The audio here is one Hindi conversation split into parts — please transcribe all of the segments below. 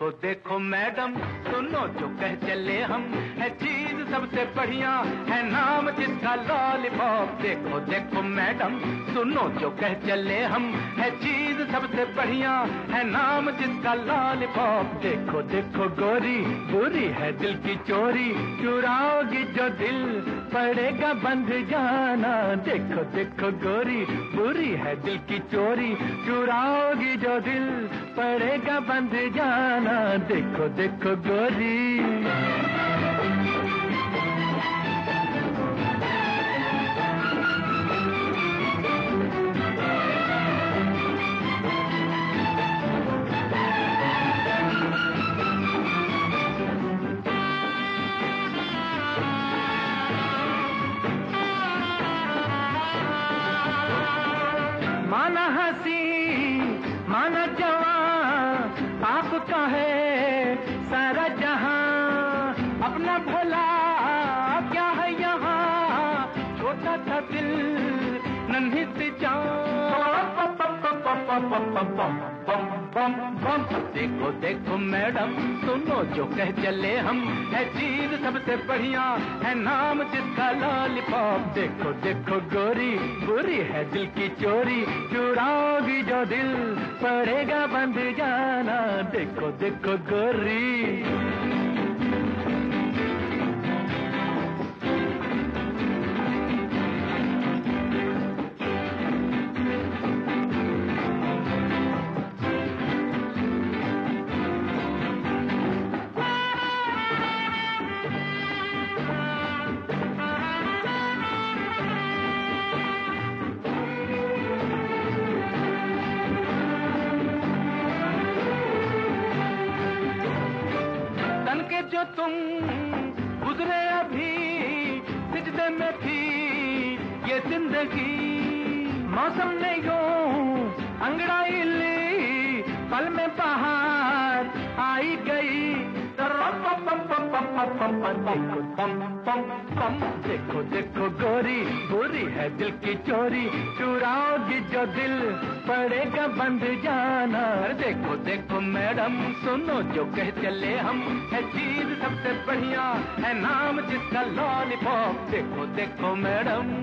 देखो देखो मैडम सुनो जो कह चले हम, है चीज सबसे बढ़िया है नाम जिसका लॉलीपॉप। देखो देखो मैडम सुनो जो कह चले हम, है चीज सबसे बढ़िया है नाम जिसका लॉलीपॉप। देखो देखो गोरी बुरी है दिल की चोरी, चुराओगी जो दिल पड़ेगा बंद जाना। देखो देखो गोरी बुरी है दिल की चोरी, चुराओगी जो दिल पड़ेगा बंद जाना। देखो देखो गोरी माना हंसी माना जवां आपका है सारा जहां, अपना भला क्या है यहाँ, छोटा सा दिल नन्ही सी जान। देखो देखो मैडम सुनो जो कह चले हम, है चीज सबसे बढ़िया है नाम जिसका लॉलीपॉप। देखो देखो गोरी बुरी है दिल की चोरी, चुराओगी जो दिल पड़ेगा बंद जाना। देखो देखो गोरी जो तुम गुजरे अभी सिजदे में थी ये जिंदगी, मौसम ने यूं अंगड़ाई ली, पल में बाहर आई गई। देखो देखो गोरी बुरी है दिल की चोरी, चुराओगी जो दिल पड़ेगा बंद जाना। देखो देखो मैडम सुनो जो कह चले हम, है चीज सबसे बढ़िया है नाम जिसका लॉलीपॉप। देखो देखो मैडम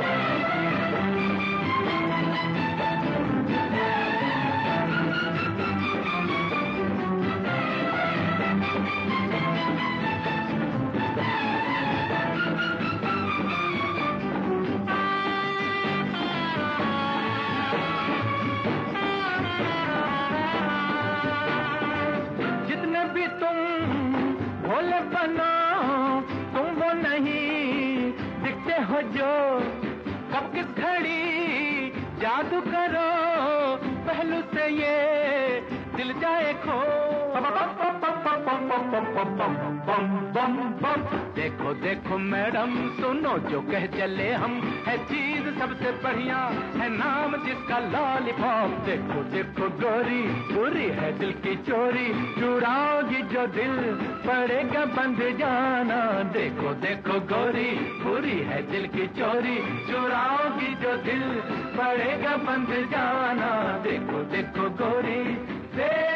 भी तुम भोले बनो तुम वो नहीं दिखते हो जो, कब किस घड़ी जादू करो पहलू से ये दिल जाए खो। देखो देखो मैडम सुनो जो कह चले हम, है चीज सबसे बढ़िया है नाम जिसका लॉलीपॉप। देखो देखो गोरी बुरी है दिल की चोरी, चुराओगी जो दिल पड़ेगा बंद जाना। देखो देखो गोरी बुरी है दिल की चोरी, चुराओगी जो दिल पड़ेगा बंद जाना। देखो देखो गोरी